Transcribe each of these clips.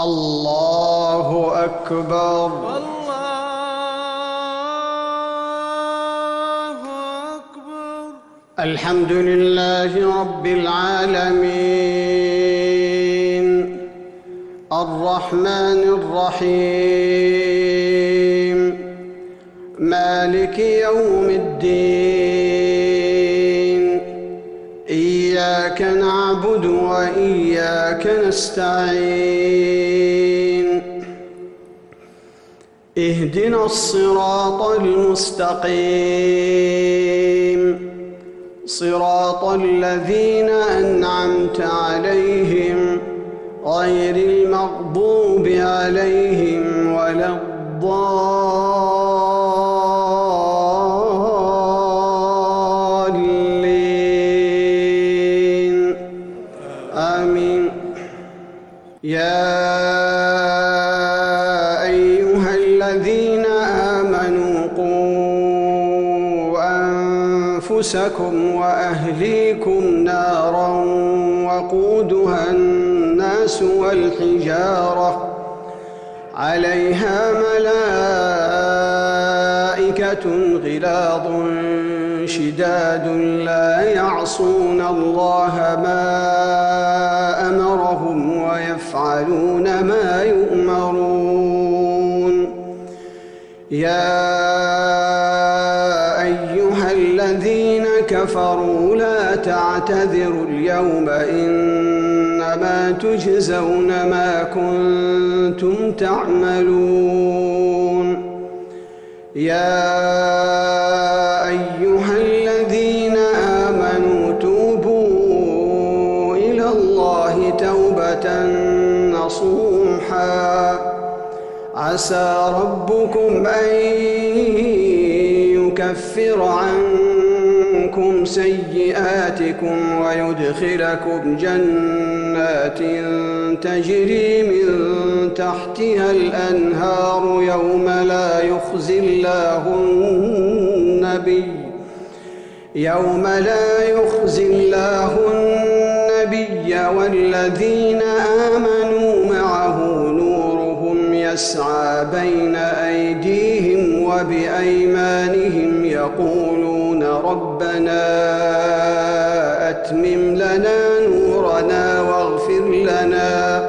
الله أكبر. الله أكبر. الحمد لله رب العالمين الرحمن الرحيم مالك يوم الدين إياك نعبد وإياك نستعين اهدنا الصراط المستقيم صراط الذين أنعمت عليهم غير المغضوب عليهم ولا الضالين آمين. يا أيها الذين آمنوا قوا أنفسكم وأهليكم نارا وقودها الناس والحجارة عليها ملائكة غلاظ شداد لا يعصون الله ما أمرهم ويفعلون ما يؤمرون. يا أيها الذين كفروا لا تعتذروا اليوم إنما تجزون ما كنتم تعملون. يا أيها الذين آمنوا توبوا إلى الله توبة نصوحا عسى ربكم أن يكفر عنكم سيئاتكم ويدخلكم جنات تجري من تحتها الأنهار يوم لا يخزي الله النبي والذين آمنوا معه نورهم يسعى بين أيديهم وبأيمانهم يقولون ربنا أتمم لنا نورنا واغفر لنا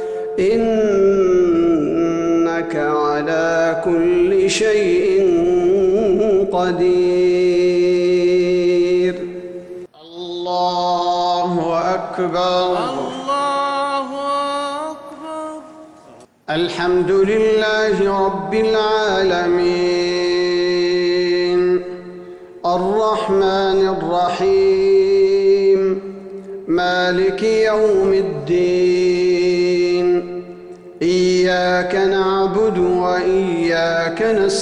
إنك على كل شيء قدير. الله أكبر. الله أكبر. الحمد لله رب العالمين الرحمن الرحيم مالك يوم الدين إياك نعبد وإياك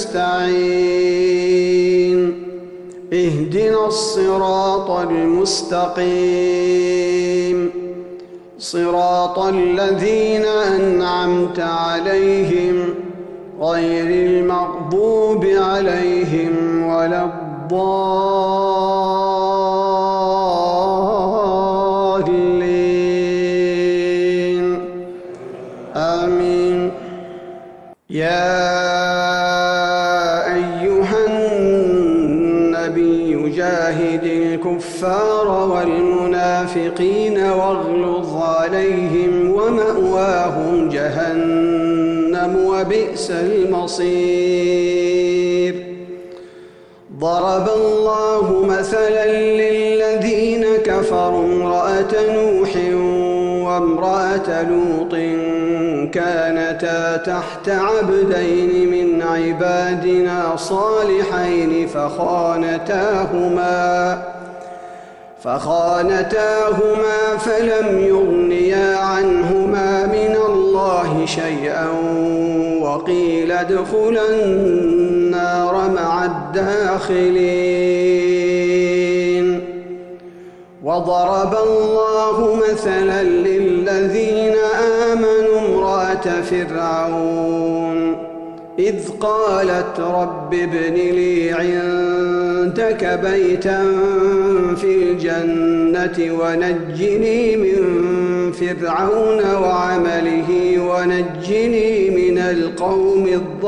نستعين اهدنا الصراط المستقيم صراط الذين أنعمت عليهم غير المغضوب عليهم ولا الضالين آمين. يا أيها النبي جاهد الكفار والمنافقين واغلظ عليهم ومأواهم جهنم وبئس المصير. ضرب الله مثلا للذين كفروا امرأة نوح وامرأة لوط كانتا تحت عبدين من عبادنا صالحين فخانتاهما فلم يغنيا عنهما من الله شيئا وقيل ادخلا النار مع الداخلين. وضرب الله مثلا للذين آمنوا امرأة فرعون إذ قالت رب ابن لي عندك بيتا في الجنة ونجني من فرعون وعمله ونجني من القوم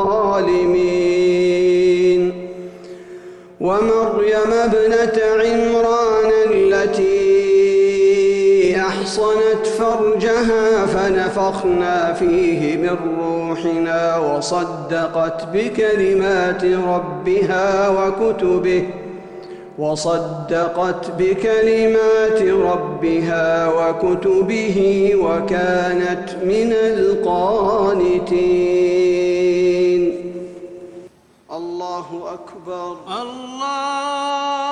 الظالمين ومريم ابنة عمران التي أحصنت فرجها فنفخنا فيه من روحنا وصدقت بكلمات ربها وكتبه وكانت من القانتين. الله أكبر. الله